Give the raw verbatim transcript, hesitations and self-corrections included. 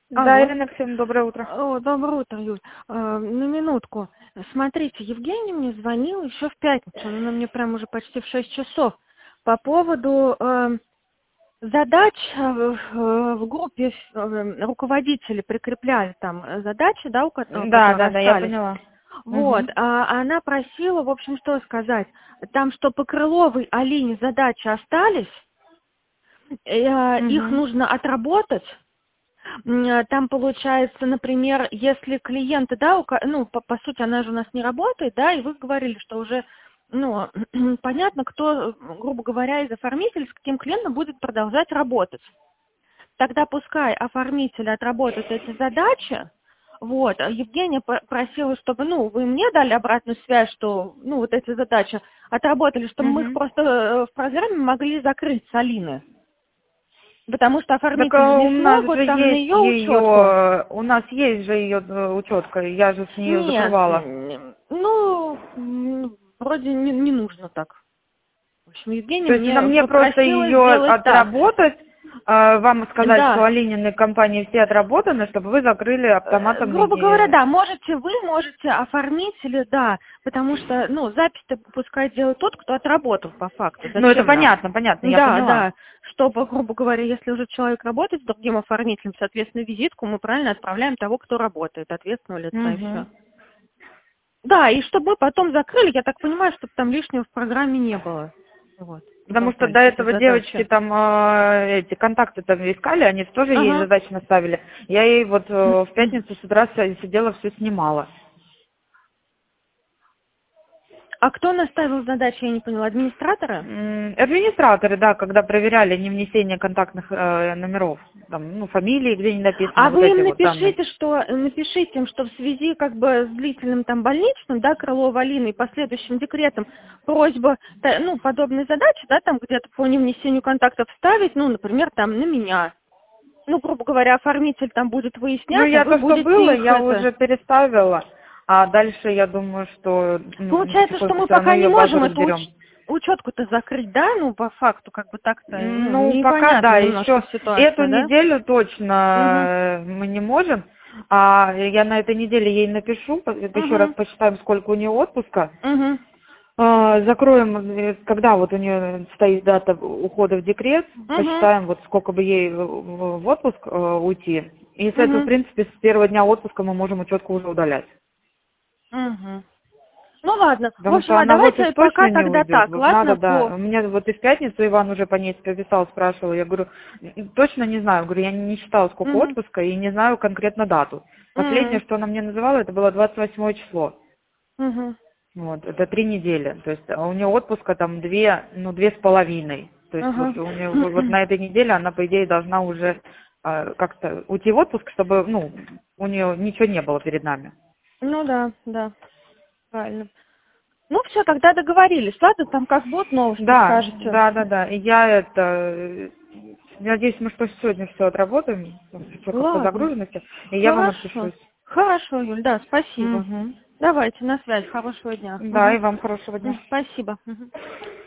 Да, Алло. Ирина, всем доброе утро. О, доброе утро, Юль. Э, на минутку. Смотрите, Евгений мне звонил еще в пятницу, она мне прям уже почти в шесть часов, по поводу э, задач э, в, э, в группе э, руководители прикрепляли там э, задачи, да, у ко- э, Да, да, которые да, я остались. поняла. Вот, Угу. а она просила, в общем, что сказать, там, что по Крыловой Алине задачи остались, э, их Угу. нужно отработать. М, э, Там получается, например, если клиенты, да, у ко- ну, по, по сути, она же у нас не работает, да, и вы говорили, что уже, ну, понятно, кто, грубо говоря, из оформителей с каким клиентом будет продолжать работать. Тогда пускай оформители отработают эти задачи. Вот, а Евгения по- просила, чтобы, ну, вы мне дали обратную связь, что, ну, вот эти задачи отработали, чтобы мы их Угу. просто э, в программе могли закрыть с Алины. Потому что Так оформители а, у не нас смогут же там на есть ее учетку. ее, у нас есть же ее учетка, я же с нее Нет, закрывала. м, ну, м, вроде не, не нужно так. В общем, Евгения То есть на мне мне просто попросила ее сделать так. отработать, а, вам сказать, что Да, Алинины компании все отработаны, чтобы вы закрыли э, автоматом грубо говоря, и... да, можете вы, можете оформители, да, потому что, ну, запись-то пускай делает тот, кто отработал по факту. Ну, это Зачем нам? понятно, понятно, я Да, поняла. да, чтобы, грубо говоря, если уже человек работает с другим оформителем, соответственно, визитку мы правильно отправляем того, кто работает, ответственного лица и все. Угу. Да, и чтобы мы потом закрыли, я так понимаю, чтобы там лишнего в программе не было. Вот, не Потому что болтались до эти этого девочки задачи. там э, эти контакты там искали, они тоже ей Ага. задачи наставили. Я ей вот э, в пятницу с утра с- сидела, все снимала. А кто наставил задачи, я не поняла, администраторы? М, Администраторы, да, когда проверяли не внесение контактных э, номеров, там, ну, фамилии, где не А написаны, вот вы эти им вот данные. напишите, что напишите им, что в связи как бы с длительным там больничным, да, Крылова Алины и последующим декретом просьба, та- ну, подобные задачи, да, там где-то по невнесению контактов ставить, ну, например, там на меня. Ну, грубо говоря, оформитель там будет Ну, выяснять, а я вы то, что будете было, их я это. уже переставила, а дальше я думаю, что ну, Получается, что потихоньку мы все равно пока не ее базу можем эту разберем. уч- учетку-то закрыть, да? Ну, по факту, как бы так-то, ну, Ну, пока непонятно да, немножко еще эту ситуация, да? неделю точно Угу, э, мы не можем. А я на этой неделе ей напишу, по- еще раз угу, посчитаем, сколько у нее отпуска. угу, А, Закроем, э, когда вот у нее стоит дата ухода в декрет, угу, посчитаем, вот сколько бы ей в в- в отпуск э, уйти. И с этого, в угу, принципе, с первого дня отпуска мы можем учетку уже удалять. угу. Ну, ладно. В Потому общем, что а она в офис давайте точно пока не тогда уйдет. так, Вот надо, ладно, да. по... У меня вот и в пятницу Иван уже по ней писал, спрашивал. Я говорю, «Н- точно не знаю. Говорю, я не считала, сколько Угу, отпуска и не знаю конкретно дату. Последнее, угу, что она мне называла, это было двадцать восьмое число. угу, Вот, это три недели. То есть а у нее отпуска там две, ну, две с половиной. То есть вот угу. у нее вот вот на этой неделе она, по идее, должна уже э, как-то уйти в отпуск, чтобы, ну, у нее ничего не было перед нами. Ну, да, да, правильно. Ну, все, тогда договорились, ладно, там как будут новости, Да, скажете. да, да, да. И я это, э, надеюсь, мы что сегодня все отработаем, все как по Ладно. загруженности, и я вам Хорошо. отпишусь. Хорошо, Юль, да, спасибо. Угу. Давайте, на связь. Хорошего дня. Да, Мгм. и вам хорошего дня. М, Спасибо. Мгм.